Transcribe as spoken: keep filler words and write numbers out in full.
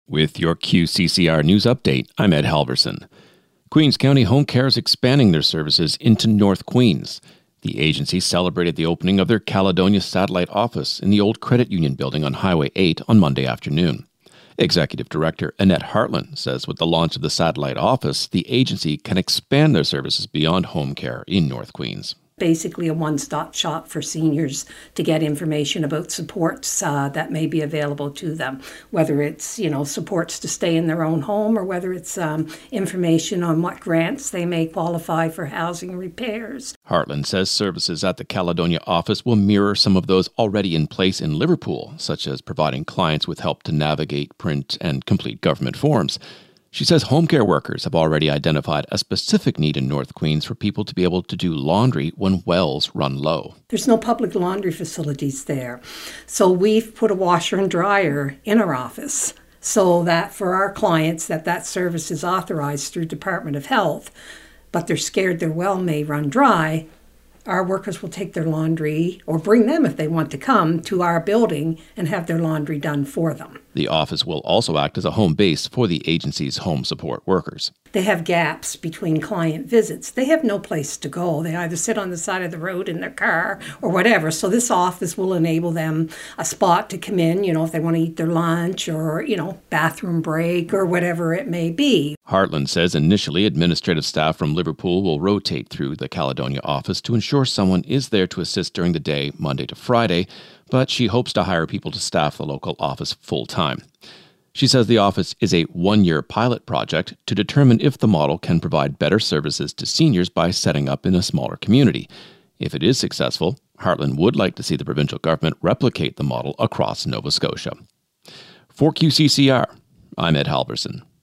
With your Q C C R News Update, I'm Ed Halverson. Queens County Home Care is expanding their services into North Queens. The agency celebrated the opening of their Caledonia satellite office in the old Credit Union building on Highway eight on Monday afternoon. Executive Director Annette Hartland says with the launch of the satellite office, the agency can expand their services beyond home care in North Queens. Basically a one-stop shop for seniors to get information about supports uh, that may be available to them, whether it's, you know, supports to stay in their own home or whether it's um, information on what grants they may qualify for housing repairs. Hartland says services at the Caledonia office will mirror some of those already in place in Liverpool, such as providing clients with help to navigate, print, and complete government forms. She says home care workers have already identified a specific need in North Queens for people to be able to do laundry when wells run low. There's no public laundry facilities there. So we've put a washer and dryer in our office so that for our clients that that service is authorized through Department of Health, but they're scared their well may run dry. Our workers will take their laundry, or bring them if they want to come, to our building and have their laundry done for them. The office will also act as a home base for the agency's home support workers. They have gaps between client visits. They have no place to go. They either sit on the side of the road in their car or whatever. So this office will enable them a spot to come in, you know, if they want to eat their lunch or, you know, bathroom break or whatever it may be. Hartland says initially administrative staff from Liverpool will rotate through the Caledonia office to ensure someone is there to assist during the day, Monday to Friday, but she hopes to hire people to staff the local office full-time. She says the office is a one-year pilot project to determine if the model can provide better services to seniors by setting up in a smaller community. If it is successful, Hartland would like to see the provincial government replicate the model across Nova Scotia. For Q C C R, I'm Ed Halverson.